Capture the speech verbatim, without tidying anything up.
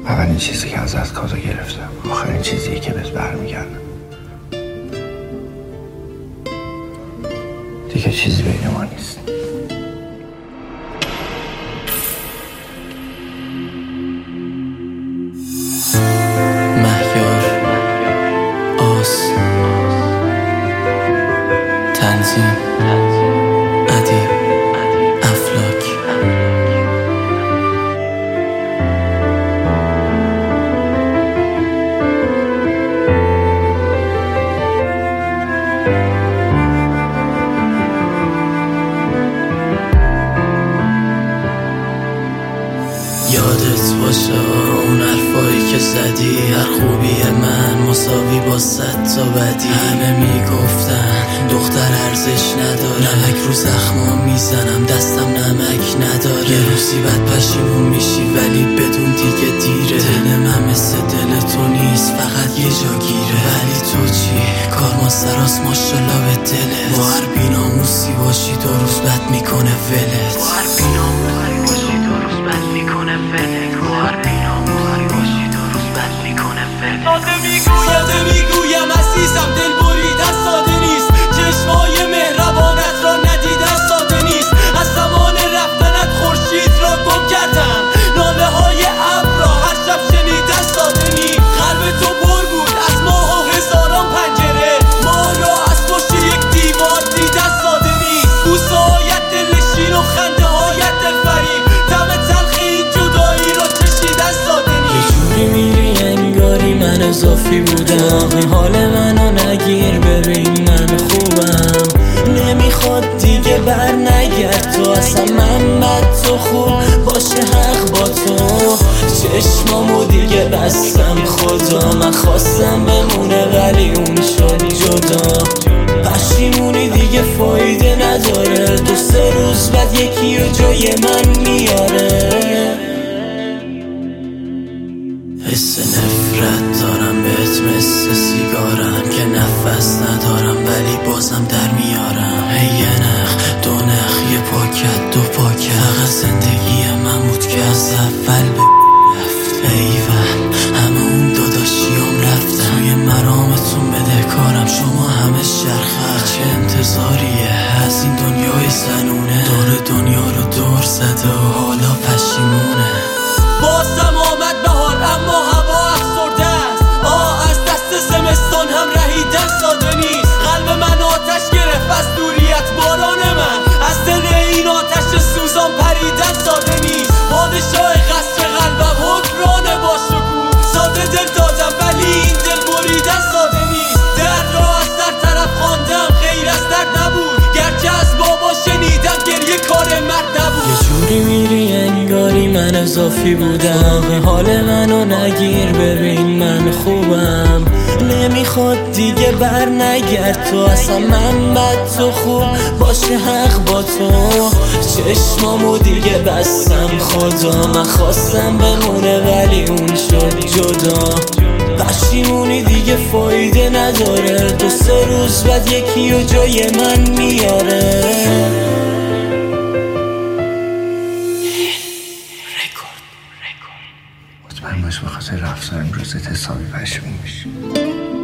اولین چیزی که ازت کادو گرفتم، آخرین چیزی که بهت برمیگردم. دیگه چیزی بین ما نیست. مهیار آس تنظیم ادیب افلاک. یادت باشه اون حرفایی که زدی، هر خوبی من مساوی با صد تا بدی. همه میگفتن دختر ارزش نداره، نمک رو زخمام میزنم دستم نمک نداره. یه روزی بعد پشیمون میشی ولی بدون دیگه دیره. دل من مثل دل تو نیست، فقط یه جا گیره. ولی تو چی؟ کار سراس ماشالله به دلت. با هر بیناموسی باشی دو روز بد میکنه ولت. با هر بیناموسی باشی دو روز بد میکنه ولت. با هر بیناموسی باشی دو روز بد میکنه ولت. ساده میگویم ساده میگویم عزیزم دل بریدن ساده نیست. چشمای مهربانت را ندیدن ساده نیست. از زمان رفتنت خورشید را گم کردم، ناله های ابر را هر شب شنیدن ساده نیست. قلب تو پر بود از ماه و هزاران پنجره، ما را از پشت یک دیوار دیدن ساده نیست. بوسه هایت دلنشین و خنده هایت دلفریب، طعم تلخ این جدایی را چشیدن ساده نیست. یه جوری میری انگاری من اضافی بودم، حال منو نگیر ببین من خوبم. نمیخواد دیگه بر نگرد تو، اصلا من بد تو خوب باشه حق با تو. چشمامو دیگه بستم خدا، من خواستم بمونه ولی اون شد جدا. پشیمونی دیگه فایده نداره، دو سه روز بعد یکی و جای من میاره. حس نفرت دارم بهت مثل سیگارم که نفس ندارم ولی بازم در میارم. هی یه نخ دو نخ یه پاکت دو پاکت، فقط زندگی من بود که از اول به رفت. ایول همه اون داداشیام رفتن، توی مرامتون بده کارم شما همه شرخه. چه انتظاریه از این دنیای زنونه، دور دنیا رو دور زده و حالا پشیمونه. بازم آمد بهار اما هوا افسرده است. آه از دست زمستان هم رهیدن ساده نیست. قلب من آتش گرفت از دوریت، باران من از دل این آتش سوزان پریدن ساده نیست. پادشاه قصر قلبم حکمران با شکوه، ساده دل دادم ولی این دل بریدن ساده نیست. درد را از در طرف خواندم غیر از درد نبود، گرچه از بابا شنیدم گریه کار مرد نبود. یه جوری میری انگاری من اضافی بودم، حال منو نگیر ببین من خوبم. نمیخواد دیگه بر نگرد تو، اصلا من بد تو خوب باشه حق با تو. چشمامو دیگه بستم خدا، من خواستم بمونه ولی اون شد جدا. پشیمونی دیگه فایده نداره، دو سه روز بعد یکی و جای من میاره. مطمئن باش به خاطر رفتار امروزت حسابی پشیمون میشی.